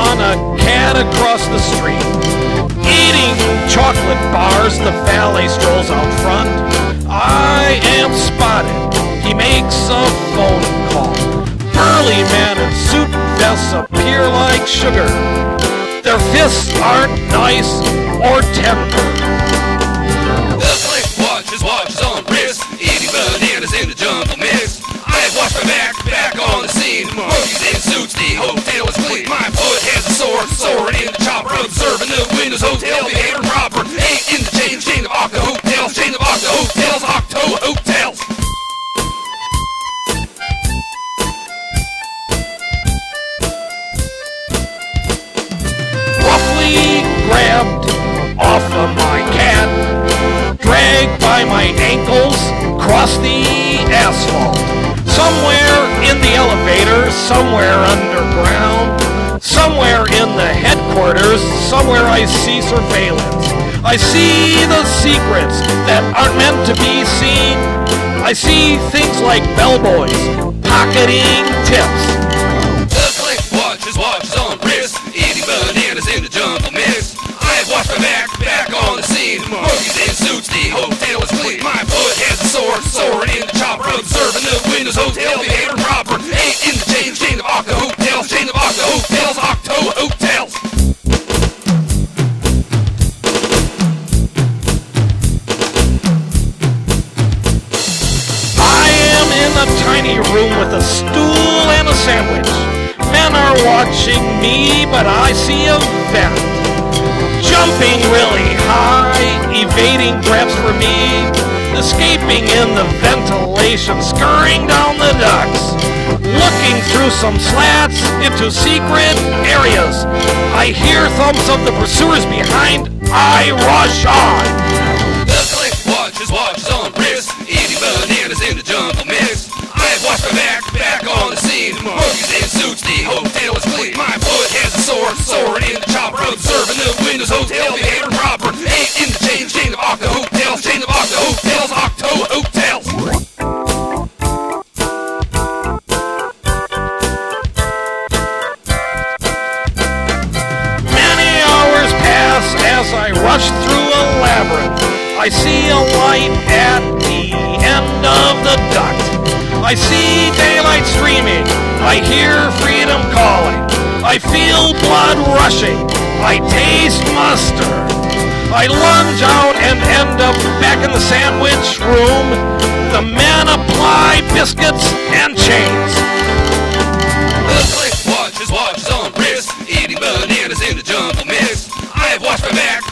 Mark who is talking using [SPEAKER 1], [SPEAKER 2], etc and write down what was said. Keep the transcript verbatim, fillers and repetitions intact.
[SPEAKER 1] on a cat across the street, eating chocolate bars. The valet strolls out front. I am spotted. He makes a phone call. Burly men in suit vests appear like sugar. Their fists aren't nice or tender.
[SPEAKER 2] The click watches, watches on wrist, eating bananas in the jungle mist. I've watched my back, back on the scene. Monkeys in suits, the hotel is clean. My foot has a sword, sword in the chopper. Observing the windows, hotel behavior proper. Eight in the chain, chain of Octo hotels, chain of Octo hotels, Octo hotels.
[SPEAKER 1] Roughly grabbed off of my cat, dragged by my ankles, cross the asphalt. Somewhere in the elevator, somewhere underground, somewhere in the headquarters, somewhere I see surveillance. I see the secrets that aren't meant to be seen. I see things like bellboys pocketing tips.
[SPEAKER 2] The click watches, watches on wrist, eating bananas in the jungle mist. I've watched my back, back on the scene. Monkeys in suits, the hotel is clean. My foot has a sword, sword in the chopper. Observing the windows, hotel behavior proper. Eight in the chain, chain of Octo hotels, chain of Octo hotels, Octo hotels.
[SPEAKER 1] I am in a tiny room with a stool and a sandwich. Men are watching me, but I see a vet jumping really high, evading grabs for me, escaping in the ventilation, scurrying down the ducts, looking through some slats into secret areas. I hear thumps of the pursuers behind. I rush on.
[SPEAKER 2] The click watches, watches on wrist, eating bananas in the jungle mist. I've watched my back, back on the scene. Monkeys in suits, the hotel is clean. My foot has a sword, sword in the chopper. Observing the windows, hotel behavior proper. Eight in the chain, chain of Octo hotels, chain of Octo hotels, Octo hotels.
[SPEAKER 1] Many hours pass as I rush through a labyrinth. I see a light at the end of the duct. I see daylight streaming. I hear freedom calling. I feel blood rushing. I taste mustard. I lunge out and end up back in the sandwich room. The men apply biscuits and chains.
[SPEAKER 2] The click watches, watches on wrist, eating bananas in the jungle mist. I've watched my back,